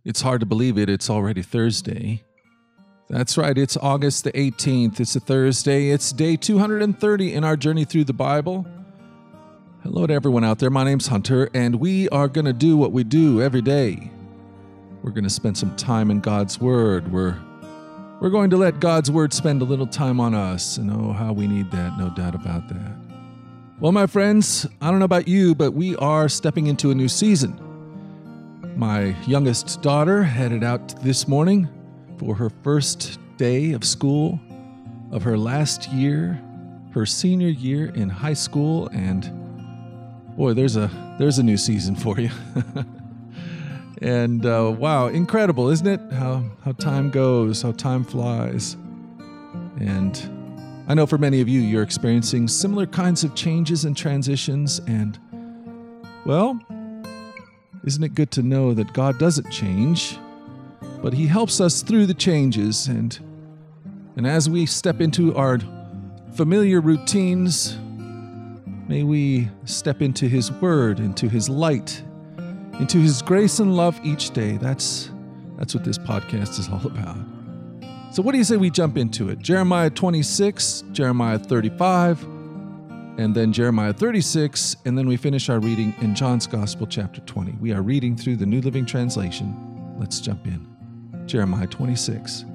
It's hard to believe it. It's already Thursday. That's right. It's August the 18th. It's a Thursday. It's day 230 in our journey through the Bible. Hello to everyone out there. My name's Hunter, and we are going to do what we do every day. We're going to spend some time in God's Word. We're going to let God's Word spend a little time on us, and oh, how we need that, no doubt about that. Well, my friends, I don't know about you, but we are stepping into a new season. My youngest daughter headed out this morning for her first day of school of her last year, her senior year in high school, and boy, there's a new season for you. And wow, incredible, isn't it? How time goes, how time flies. And I know for many of you, you're experiencing similar kinds of changes and transitions, and well, isn't it good to know that God doesn't change, but He helps us through the changes, and as we step into our familiar routines, may we step into His Word, into His light, into His grace and love each day. That's what this podcast is all about. So what do you say we jump into it? Jeremiah 26, Jeremiah 35, and then Jeremiah 36, and then we finish our reading in John's Gospel, chapter 20. We are reading through the New Living Translation. Let's jump in. Jeremiah 26.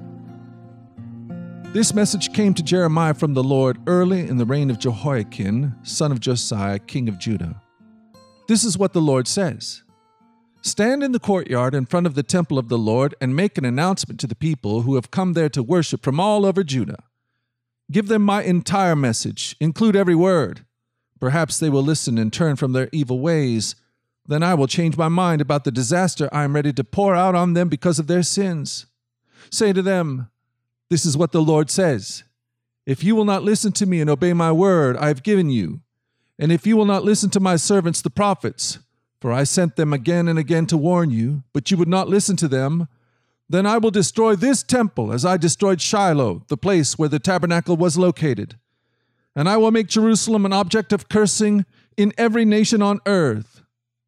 This message came to Jeremiah from the Lord early in the reign of Jehoiakim, son of Josiah, king of Judah. This is what the Lord says. Stand in the courtyard in front of the temple of the Lord and make an announcement to the people who have come there to worship from all over Judah. Give them my entire message, include every word. Perhaps they will listen and turn from their evil ways. Then I will change my mind about the disaster I am ready to pour out on them because of their sins. Say to them, this is what the Lord says. If you will not listen to me and obey my word I have given you, and if you will not listen to my servants the prophets, for I sent them again and again to warn you, but you would not listen to them, then I will destroy this temple as I destroyed Shiloh, the place where the tabernacle was located. And I will make Jerusalem an object of cursing in every nation on earth.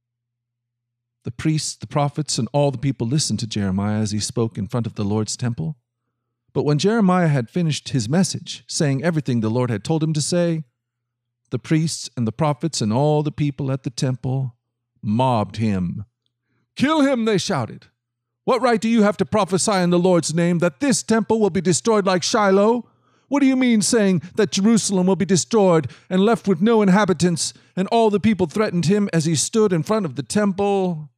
The priests, the prophets, and all the people listened to Jeremiah as he spoke in front of the Lord's temple. But when Jeremiah had finished his message, saying everything the Lord had told him to say, the priests and the prophets and all the people at the temple mobbed him. Kill him, they shouted. What right do you have to prophesy in the Lord's name that this temple will be destroyed like Shiloh? What do you mean saying that Jerusalem will be destroyed and left with no inhabitants? And all the people threatened him as he stood in front of the temple.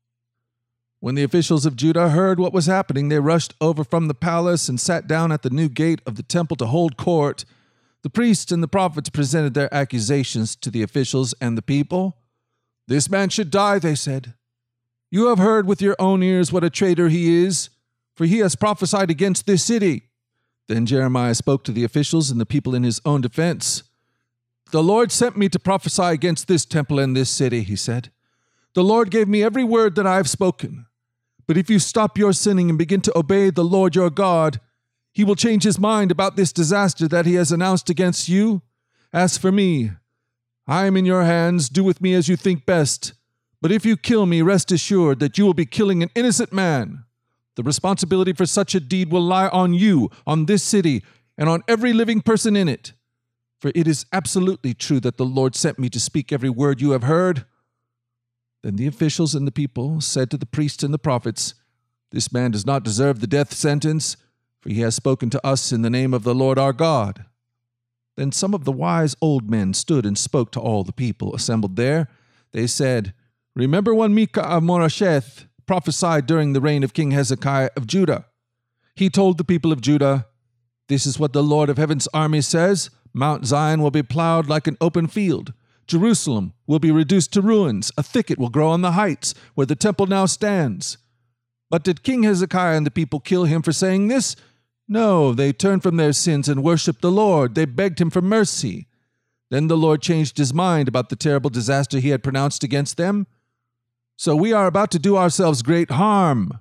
When the officials of Judah heard what was happening, they rushed over from the palace and sat down at the new gate of the temple to hold court. The priests and the prophets presented their accusations to the officials and the people. This man should die, they said. You have heard with your own ears what a traitor he is, for he has prophesied against this city. Then Jeremiah spoke to the officials and the people in his own defense. The Lord sent me to prophesy against this temple and this city, he said. The Lord gave me every word that I have spoken. But if you stop your sinning and begin to obey the Lord your God, He will change His mind about this disaster that He has announced against you. As for me, I am in your hands. Do with me as you think best. But if you kill me, rest assured that you will be killing an innocent man. The responsibility for such a deed will lie on you, on this city, and on every living person in it. For it is absolutely true that the Lord sent me to speak every word you have heard. Then the officials and the people said to the priests and the prophets, this man does not deserve the death sentence, for he has spoken to us in the name of the Lord our God. Then some of the wise old men stood and spoke to all the people assembled there. They said, remember when Micah of Morasheth prophesied during the reign of King Hezekiah of Judah. He told the people of Judah, this is what the Lord of heaven's army says, Mount Zion will be plowed like an open field. Jerusalem will be reduced to ruins. A thicket will grow on the heights where the temple now stands. But did King Hezekiah and the people kill him for saying this? No, they turned from their sins and worshipped the Lord. They begged him for mercy. Then the Lord changed his mind about the terrible disaster he had pronounced against them. So we are about to do ourselves great harm.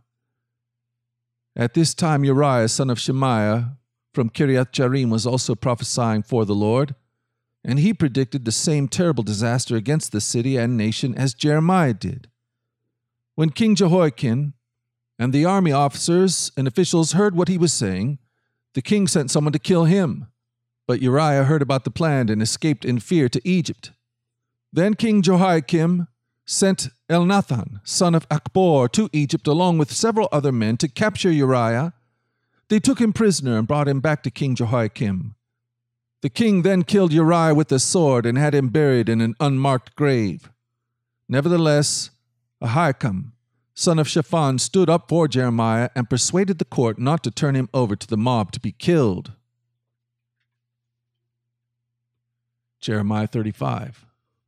At this time Uriah, son of Shemaiah, from Kiriath Jearim, was also prophesying for the Lord, and he predicted the same terrible disaster against the city and nation as Jeremiah did. When King Jehoiakim, And the army officers and officials heard what he was saying. The king sent someone to kill him. But Uriah heard about the plan and escaped in fear to Egypt. Then King Jehoiakim sent Elnathan, son of Achbor, to Egypt along with several other men to capture Uriah. They took him prisoner and brought him back to King Jehoiakim. The king then killed Uriah with a sword and had him buried in an unmarked grave. Nevertheless, Ahikam, son of Shaphan, stood up for Jeremiah and persuaded the court not to turn him over to the mob to be killed. Jeremiah 35.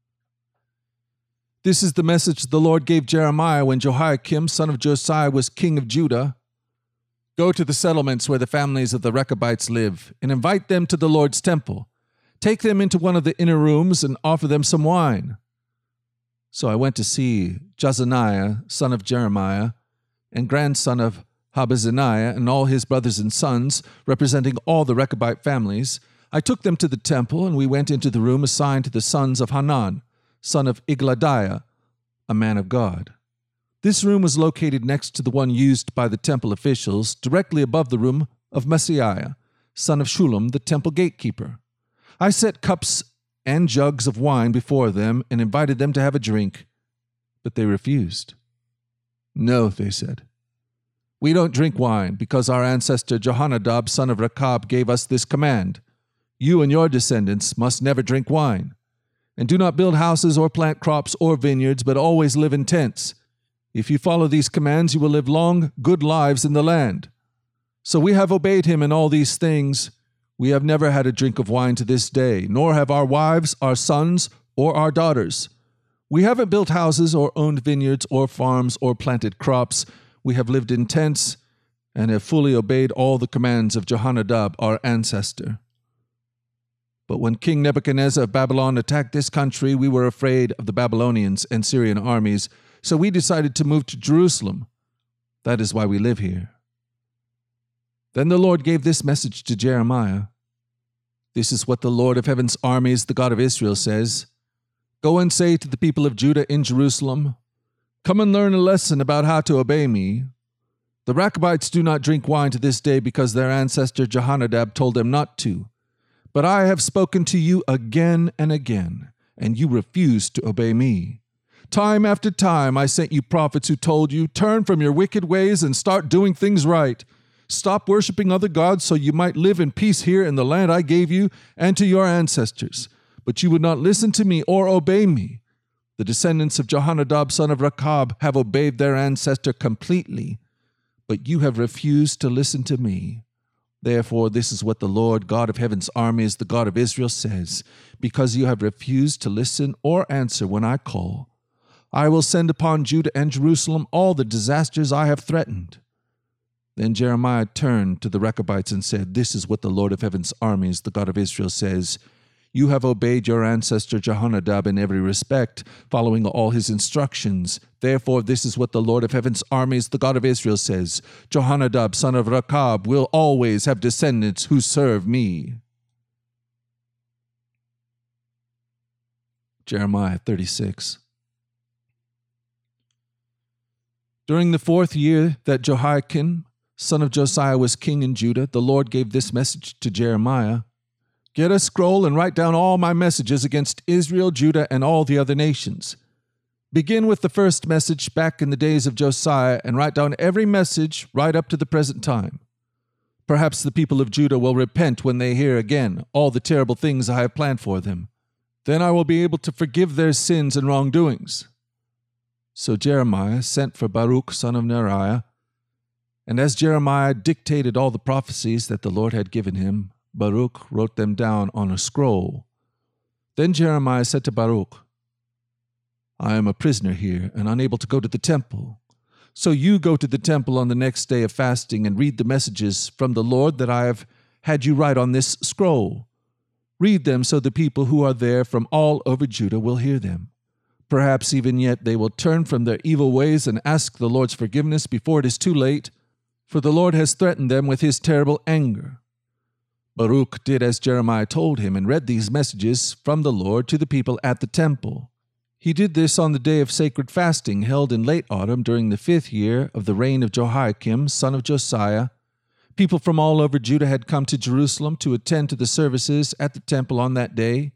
This is the message the Lord gave Jeremiah when Jehoiakim, son of Josiah, was king of Judah. Go to the settlements where the families of the Rechabites live, and invite them to the Lord's temple. Take them into one of the inner rooms and offer them some wine. So I went to see Jazaniah, son of Jeremiah, and grandson of Habazaniah, and all his brothers and sons, representing all the Rechabite families. I took them to the temple, and we went into the room assigned to the sons of Hanan, son of Igladiah, a man of God. This room was located next to the one used by the temple officials, directly above the room of Maaseiah, son of Shallum, the temple gatekeeper. I set cups and jugs of wine before them and invited them to have a drink, but they refused. No, they said. We don't drink wine because our ancestor Jehonadab, son of Rechab, gave us this command. You and your descendants must never drink wine. And do not build houses or plant crops or vineyards, but always live in tents. If you follow these commands, you will live long, good lives in the land. So we have obeyed him in all these things. We have never had a drink of wine to this day, nor have our wives, our sons, or our daughters. We haven't built houses or owned vineyards or farms or planted crops. We have lived in tents and have fully obeyed all the commands of Jehonadab, our ancestor. But when King Nebuchadnezzar of Babylon attacked this country, we were afraid of the Babylonians and Syrian armies, so we decided to move to Jerusalem. That is why we live here. Then the Lord gave this message to Jeremiah. This is what the Lord of heaven's armies, the God of Israel, says. Go and say to the people of Judah in Jerusalem, come and learn a lesson about how to obey me. The Rechabites do not drink wine to this day because their ancestor Jehonadab told them not to. But I have spoken to you again and again, and you refused to obey me. Time after time I sent you prophets who told you, turn from your wicked ways and start doing things right. Stop worshiping other gods so you might live in peace here in the land I gave you and to your ancestors. But you would not listen to me or obey me. The descendants of Jehonadab, son of Rechab, have obeyed their ancestor completely, but you have refused to listen to me. Therefore, this is what the Lord, God of heaven's armies, the God of Israel, says. Because you have refused to listen or answer when I call, I will send upon Judah and Jerusalem all the disasters I have threatened. Then Jeremiah turned to the Rechabites and said, this is what the Lord of heaven's armies, the God of Israel, says. You have obeyed your ancestor Jehonadab in every respect, following all his instructions. Therefore, this is what the Lord of heaven's armies, the God of Israel, says. Jehonadab, son of Rechab, will always have descendants who serve me. Jeremiah 36. During the 4th year that Jehoiakim, son of Josiah, was king in Judah, the Lord gave this message to Jeremiah. Get a scroll and write down all my messages against Israel, Judah, and all the other nations. Begin with the first message back in the days of Josiah and write down every message right up to the present time. Perhaps the people of Judah will repent when they hear again all the terrible things I have planned for them. Then I will be able to forgive their sins and wrongdoings. So Jeremiah sent for Baruch, son of Neriah, and as Jeremiah dictated all the prophecies that the Lord had given him, Baruch wrote them down on a scroll. Then Jeremiah said to Baruch, I am a prisoner here and unable to go to the temple. So you go to the temple on the next day of fasting and read the messages from the Lord that I have had you write on this scroll. Read them so the people who are there from all over Judah will hear them. Perhaps even yet they will turn from their evil ways and ask the Lord's forgiveness before it is too late, for the Lord has threatened them with his terrible anger. Baruch did as Jeremiah told him and read these messages from the Lord to the people at the temple. He did this on the day of sacred fasting held in late autumn during the 5th year of the reign of Jehoiakim, son of Josiah. People from all over Judah had come to Jerusalem to attend to the services at the temple on that day.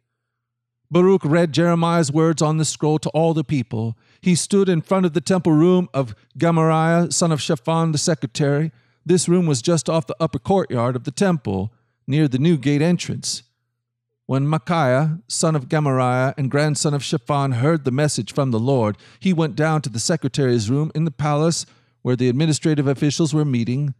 Baruch read Jeremiah's words on the scroll to all the people. He stood in front of the temple room of Gemariah, son of Shaphan, the secretary. This room was just off the upper courtyard of the temple, near the new gate entrance. When Micaiah, son of Gemariah and grandson of Shaphan, heard the message from the Lord, he went down to the secretary's room in the palace where the administrative officials were meeting.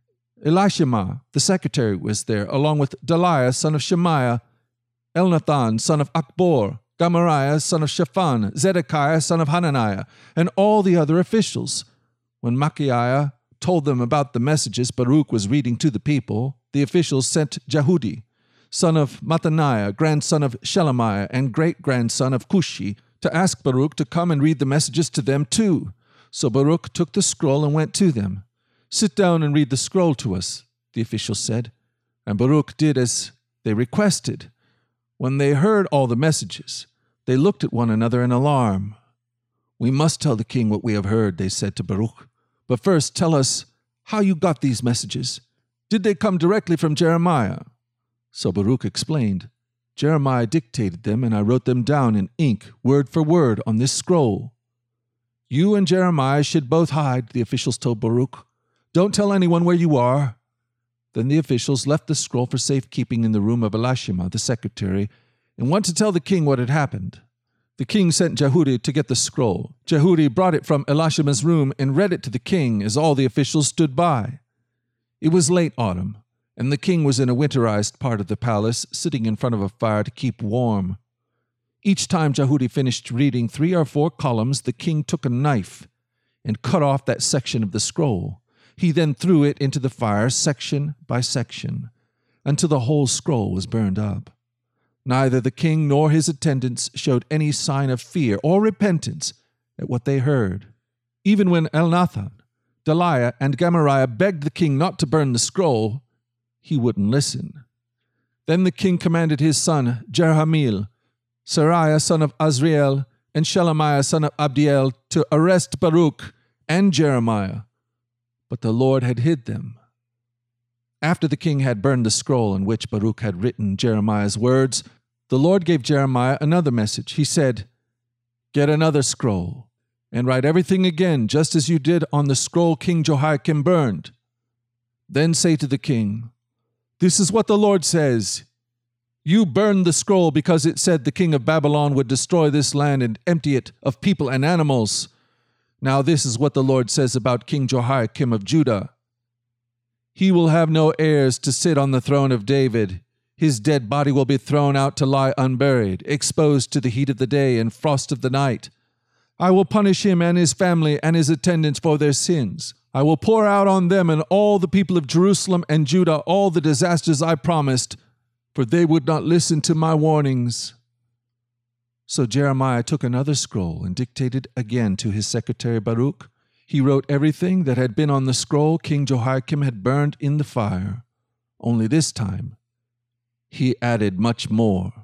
Elishama, the secretary, was there, along with Delaiah, son of Shemaiah, Elnathan, son of Akbor, Gemariah, son of Shaphan, Zedekiah, son of Hananiah, and all the other officials. When Micaiah told them about the messages Baruch was reading to the people, the officials sent Jehudi, son of Mattaniah, grandson of Shelemiah, and great-grandson of Cushi, to ask Baruch to come and read the messages to them too. So Baruch took the scroll and went to them. "Sit down and read the scroll to us," the officials said. And Baruch did as they requested. When they heard all the messages, they looked at one another in alarm. "We must tell the king what we have heard," they said to Baruch. "But first tell us how you got these messages. Did they come directly from Jeremiah?" So Baruch explained, "Jeremiah dictated them, and I wrote them down in ink, word for word, on this scroll." "You and Jeremiah should both hide," the officials told Baruch. "Don't tell anyone where you are." Then the officials left the scroll for safekeeping in the room of Elishama, the secretary, and went to tell the king what had happened. The king sent Jehudi to get the scroll. Jehudi brought it from Elishama's room and read it to the king as all the officials stood by. It was late autumn, and the king was in a winterized part of the palace, sitting in front of a fire to keep warm. Each time Jehudi finished reading 3 or 4 columns, the king took a knife and cut off that section of the scroll. He then threw it into the fire section by section, until the whole scroll was burned up. Neither the king nor his attendants showed any sign of fear or repentance at what they heard. Even when Elnathan, Delaiah, and Gemariah begged the king not to burn the scroll, he wouldn't listen. Then the king commanded his son Jerahmeel, Seraiah son of Azriel, and Shelemiah son of Abdiel to arrest Baruch and Jeremiah, but the Lord had hid them. After the king had burned the scroll in which Baruch had written Jeremiah's words, the Lord gave Jeremiah another message. He said, "Get another scroll and write everything again, just as you did on the scroll King Jehoiakim burned. Then say to the king, 'This is what the Lord says. You burned the scroll because it said the king of Babylon would destroy this land and empty it of people and animals. Now this is what the Lord says about King Jehoiakim of Judah. He will have no heirs to sit on the throne of David. His dead body will be thrown out to lie unburied, exposed to the heat of the day and frost of the night. I will punish him and his family and his attendants for their sins. I will pour out on them and all the people of Jerusalem and Judah all the disasters I promised, for they would not listen to my warnings." So Jeremiah took another scroll and dictated again to his secretary Baruch. He wrote everything that had been on the scroll King Jehoiakim had burned in the fire. Only this time, he added much more.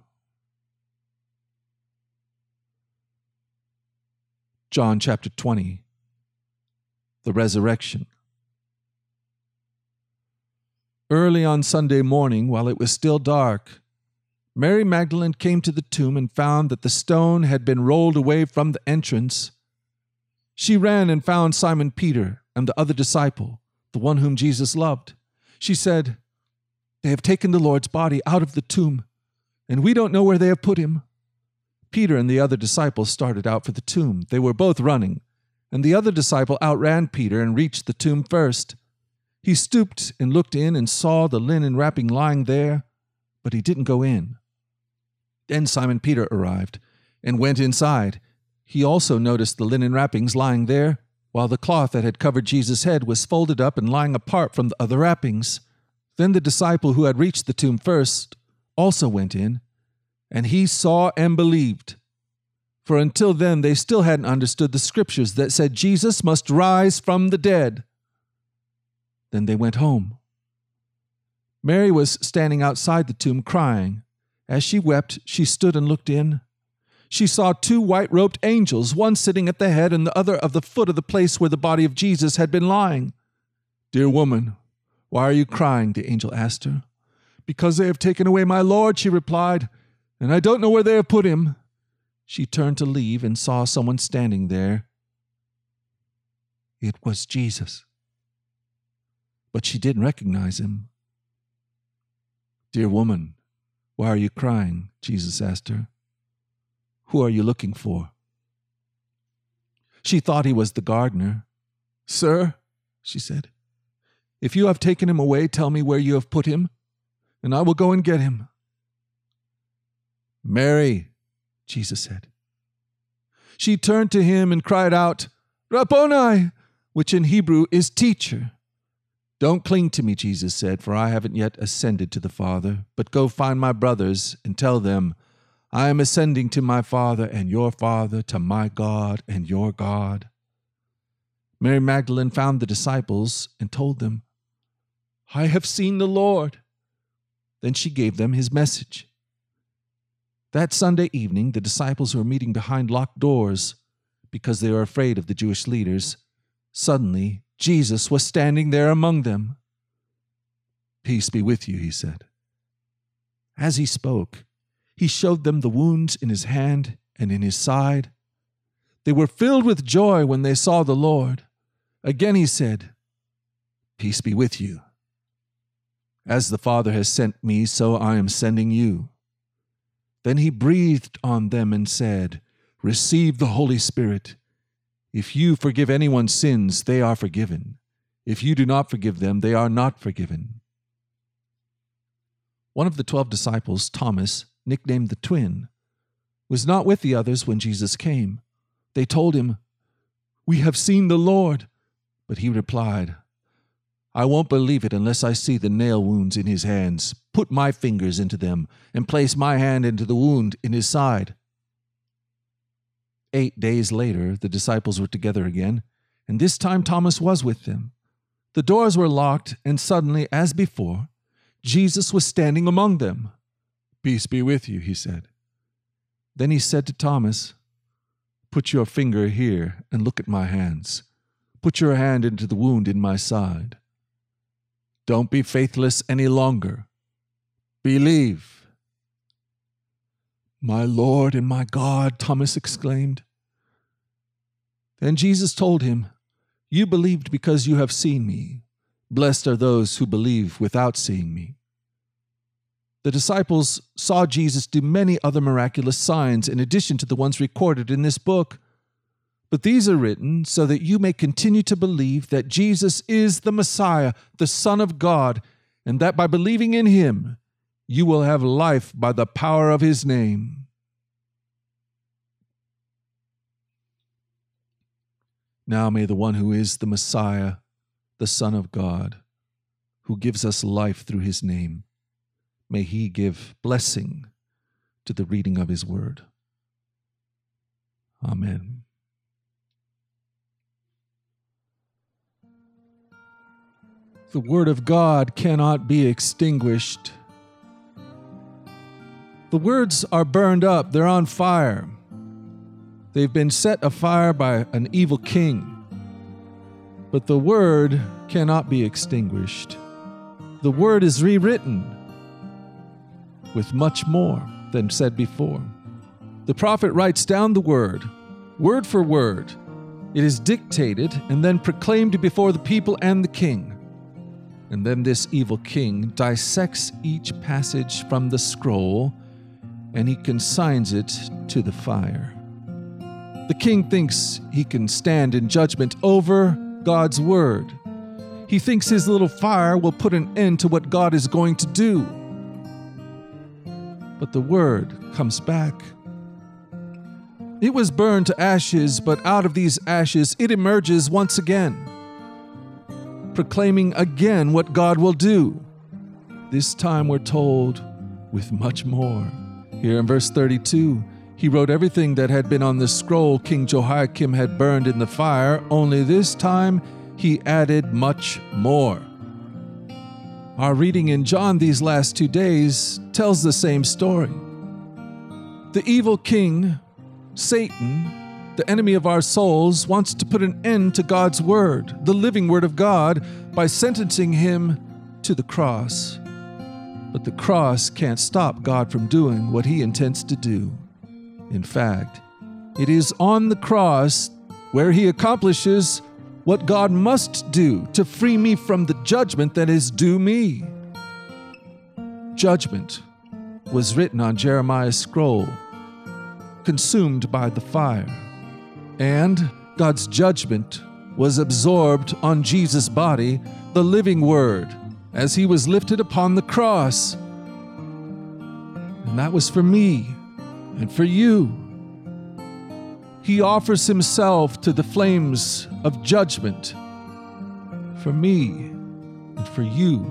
John chapter 20. The Resurrection. Early on Sunday morning, while it was still dark, Mary Magdalene came to the tomb and found that the stone had been rolled away from the entrance. She ran and found Simon Peter and the other disciple, the one whom Jesus loved. She said, "They have taken the Lord's body out of the tomb, and we don't know where they have put him." Peter and the other disciple started out for the tomb. They were both running, and the other disciple outran Peter and reached the tomb first. He stooped and looked in and saw the linen wrapping lying there, but he didn't go in. Then Simon Peter arrived and went inside. He also noticed the linen wrappings lying there, while the cloth that had covered Jesus' head was folded up and lying apart from the other wrappings. Then the disciple who had reached the tomb first also went in, and he saw and believed. For until then they still hadn't understood the scriptures that said Jesus must rise from the dead. Then they went home. Mary was standing outside the tomb crying. As she wept, she stood and looked in. she saw two white-robed angels, one sitting at the head and the other at the foot of the place where the body of Jesus had been lying. "Dear woman, why are you crying?" the angel asked her. "Because they have taken away my Lord," she replied, "and I don't know where they have put him." She turned to leave and saw someone standing there. It was Jesus. But she didn't recognize him. "Dear woman, why are you crying?" Jesus asked her. "Who are you looking for?" She thought he was the gardener. "Sir," she said, "if you have taken him away, tell me where you have put him, and I will go and get him." "Mary," Jesus said. She turned to him and cried out, "Rabboni," which in Hebrew is teacher. "Don't cling to me," Jesus said, "for I haven't yet ascended to the Father, but go find my brothers and tell them, I am ascending to my Father and your Father, to my God and your God." Mary Magdalene found the disciples and told them, "I have seen the Lord." Then she gave them his message. That Sunday evening, the disciples were meeting behind locked doors because they were afraid of the Jewish leaders. Suddenly, Jesus was standing there among them. "Peace be with you," he said. As he spoke, he showed them the wounds in his hand and in his side. They were filled with joy when they saw the Lord. Again he said, "Peace be with you. As the Father has sent me, so I am sending you." Then he breathed on them and said, "Receive the Holy Spirit. If you forgive anyone's sins, they are forgiven. If you do not forgive them, they are not forgiven." One of the 12 disciples, Thomas, nicknamed the twin, was not with the others when Jesus came. They told him, "We have seen the Lord." But he replied, "I won't believe it unless I see the nail wounds in his hands, put my fingers into them, and place my hand into the wound in his side." 8 days later, the disciples were together again, and this time Thomas was with them. The doors were locked, and suddenly, as before, Jesus was standing among them. "Peace be with you," he said. Then he said to Thomas, "Put your finger here and look at my hands. Put your hand into the wound in my side. Don't be faithless any longer. Believe." "My Lord and my God," Thomas exclaimed. Then Jesus told him, "You believed because you have seen me. Blessed are those who believe without seeing me." The disciples saw Jesus do many other miraculous signs in addition to the ones recorded in this book. But these are written so that you may continue to believe that Jesus is the Messiah, the Son of God, and that by believing in him, you will have life by the power of his name. Now may the one who is the Messiah, the Son of God, who gives us life through his name, may he give blessing to the reading of his word. Amen. The word of God cannot be extinguished. The words are burned up, they're on fire. They've been set afire by an evil king. But the word cannot be extinguished. The word is rewritten with much more than said before. The prophet writes down the word for word. It is dictated and then proclaimed before the people and the king. And then this evil king dissects each passage from the scroll, and he consigns it to the fire. The king thinks he can stand in judgment over God's word. He thinks his little fire will put an end to what God is going to do. But the word comes back. It was burned to ashes, but out of these ashes it emerges once again, proclaiming again what God will do. This time we're told with much more. Here in verse 32, he wrote everything that had been on the scroll King Jehoiakim had burned in the fire, only this time he added much more. Our reading in John these last 2 days tells the same story. The evil king Satan, the enemy of our souls, wants to put an end to God's word, the living word of God, by sentencing him to the cross. But the cross can't stop God from doing what he intends to do. In fact, it is on the cross where he accomplishes what God must do to free me from the judgment that is due me. Judgment was written on Jeremiah's scroll, consumed by the fire. And God's judgment was absorbed on Jesus' body, the living word, as he was lifted upon the cross. And that was for me and for you. He offers himself to the flames of judgment for me and for you.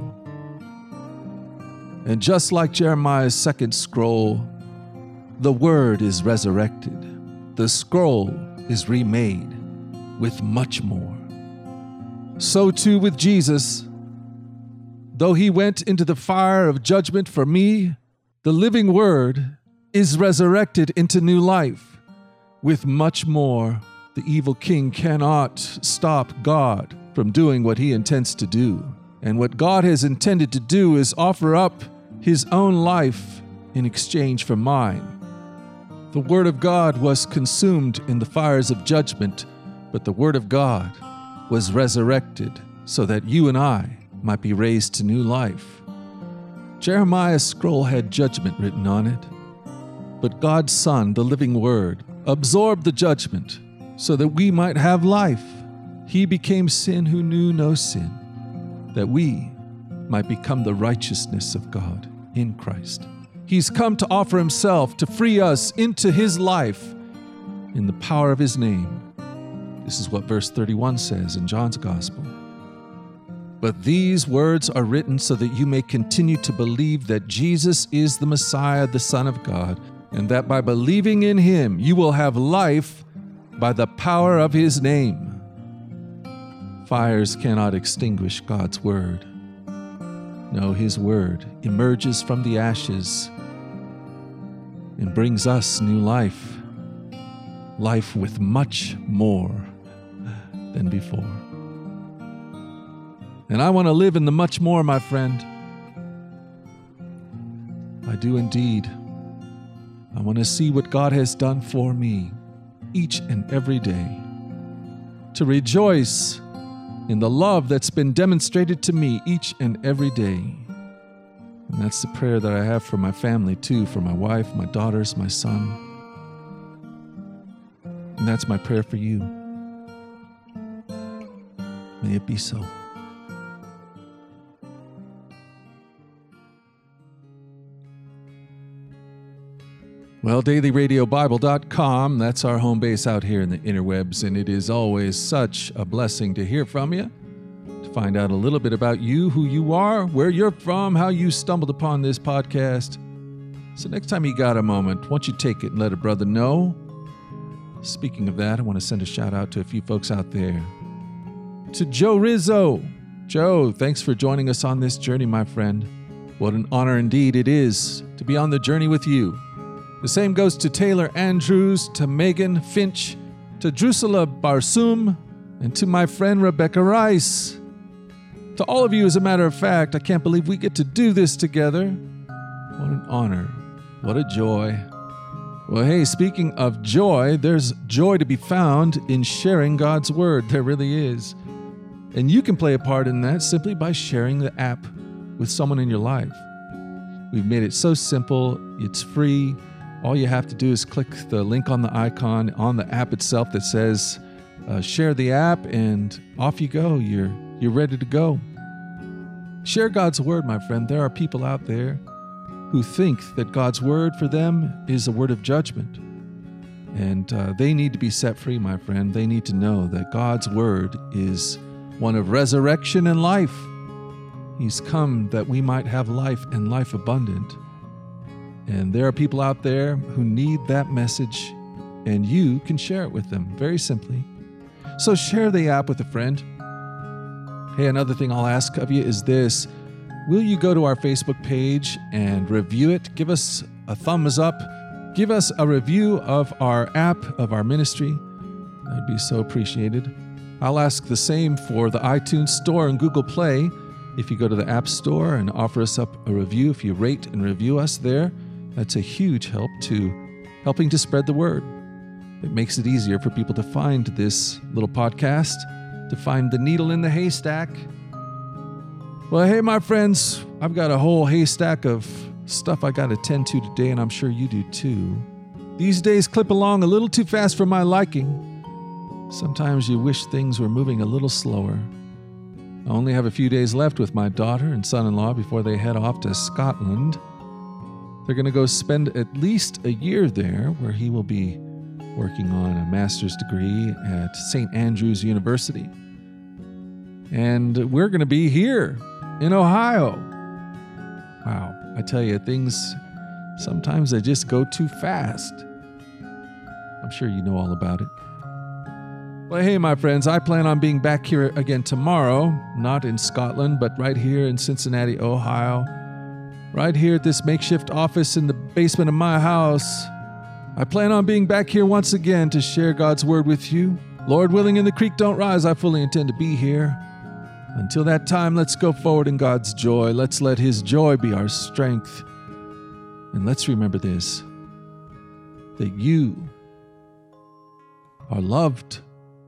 And just like Jeremiah's second scroll, the word is resurrected. The scroll is remade with much more. So too with Jesus. Though he went into the fire of judgment for me, the living word is resurrected into new life with much more. The evil king cannot stop God from doing what he intends to do. And what God has intended to do is offer up his own life in exchange for mine. The word of God was consumed in the fires of judgment, but the word of God was resurrected so that you and I might be raised to new life. Jeremiah's scroll had judgment written on it, but God's Son, the living word, absorbed the judgment so that we might have life. He became sin who knew no sin, that we might become the righteousness of God in Christ. He's come to offer himself to free us into his life in the power of his name. This is what verse 31 says in John's Gospel. But these words are written so that you may continue to believe that Jesus is the Messiah, the Son of God, and that by believing in him you will have life by the power of his name. Fires cannot extinguish God's word. No, his word emerges from the ashes and brings us new life, life with much more than before. And I want to live in the much more, my friend. I do indeed. I want to see what God has done for me each and every day, to rejoice in the love that's been demonstrated to me each and every day. And that's the prayer that I have for my family too, for my wife, my daughters, my son. And that's my prayer for you. May it be so. Well, dailyradiobible.com, that's our home base out here in the interwebs, and it is always such a blessing to hear from you, to find out a little bit about you, who you are, where you're from, how you stumbled upon this podcast. So next time you got a moment, why don't you take it and let a brother know? Speaking of that, I want to send a shout out to a few folks out there. To Joe Rizzo. Joe, thanks for joining us on this journey, my friend. What an honor indeed it is to be on the journey with you. The same goes to Taylor Andrews, to Megan Finch, to Drusilla Barsum, and to my friend Rebecca Rice. To all of you, as a matter of fact, I can't believe we get to do this together. What an honor. What a joy. Well, hey, speaking of joy, there's joy to be found in sharing God's word. There really is. And you can play a part in that simply by sharing the app with someone in your life. We've made it so simple. It's free. All you have to do is click the link on the icon on the app itself that says share the app, and off you go. You're ready to go. Share God's word, my friend. There are people out there who think that God's word for them is a word of judgment. And they need to be set free, my friend. They need to know that God's word is one of resurrection and life. He's come that we might have life and life abundant. And there are people out there who need that message, and you can share it with them very simply. So share the app with a friend. Hey, another thing I'll ask of you is this. Will you go to our Facebook page and review it? Give us a thumbs up. Give us a review of our app, of our ministry. That would be so appreciated. I'll ask the same for the iTunes Store and Google Play. If you go to the App Store and offer us up a review, if you rate and review us there, that's a huge help to helping to spread the word. It makes it easier for people to find this little podcast, to find the needle in the haystack. Well, hey, my friends, I've got a whole haystack of stuff I got to tend to today, and I'm sure you do too. These days clip along a little too fast for my liking. Sometimes you wish things were moving a little slower. I only have a few days left with my daughter and son-in-law before they head off to Scotland. They're going to go spend at least a year there, where he will be working on a master's degree at St. Andrews University. And we're going to be here in Ohio. Wow, I tell you, things, sometimes they just go too fast. I'm sure you know all about it. Well, hey, my friends, I plan on being back here again tomorrow, not in Scotland, but right here in Cincinnati, Ohio, right here at this makeshift office in the basement of my house. I plan on being back here once again to share God's word with you. Lord willing, and the creek don't rise, I fully intend to be here. Until that time, let's go forward in God's joy. Let's let His joy be our strength. And let's remember this, that you are loved.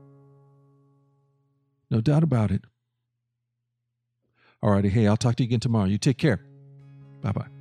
No doubt about it. All righty, hey, I'll talk to you again tomorrow. You take care. Bye-bye.